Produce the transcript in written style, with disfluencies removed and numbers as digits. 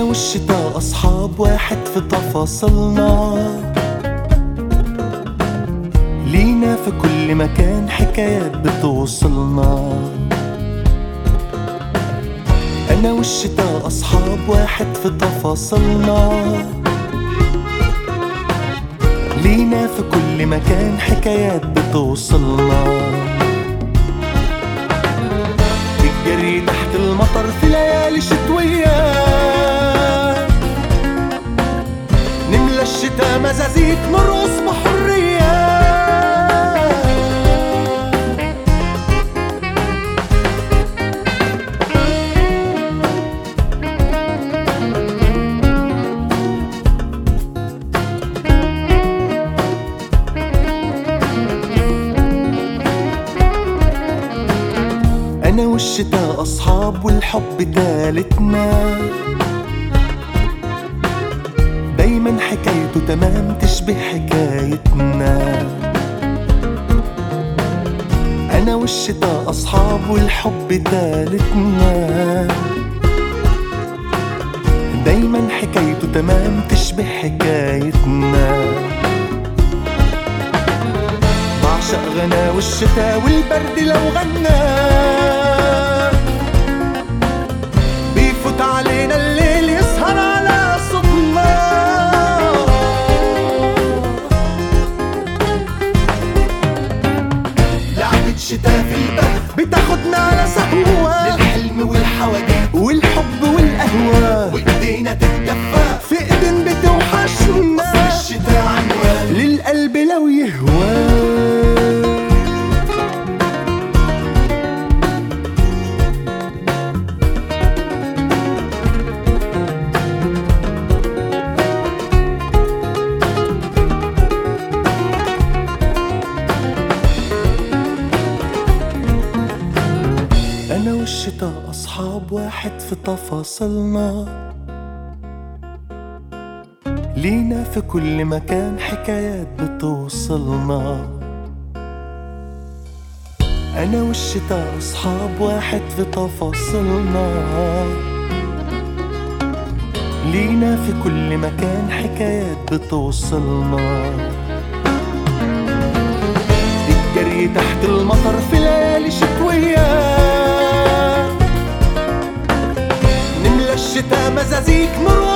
والشتا أصحاب واحد في تفاصيلنا، لينا في كل مكان حكايات بتوصلنا. أنا والشتا أصحاب واحد في تفاصيلنا، لينا في كل مكان حكايات بتوصلنا. الجري تحت المطر في ليالي شتوية، نملى الشتا مزازيك نرقص بحرية. أنا والشتا أصحاب والحب تالتنا، دايما حكايته تمام تشبه حكايتنا. أنا والشتا أصحاب والحب تالتنا، دايما حكايته تمام تشبه حكايتنا. بعشق غنا والشتا والبرد لو غنى، بيفوت علينا الليل يسهر على صوتنا. لعبة شتا في البرد بتاخدنا على سهوة، للحلم والحواجات والحب والقهوة، وايدينا تتدفى في ايدين بتوحشنا. أصل الشتا عنوان للقلب لو يهوى. أنا والشتا أصحاب واحد في تفاصيلنا، لينا في كل مكان حكايات بتوصلنا. أنا والشتا أصحاب واحد في تفاصيلنا، لينا في كل مكان حكايات بتوصلنا. الجري تحت المطر في ليالي شتوية، نملى الشتا مزازيك نروح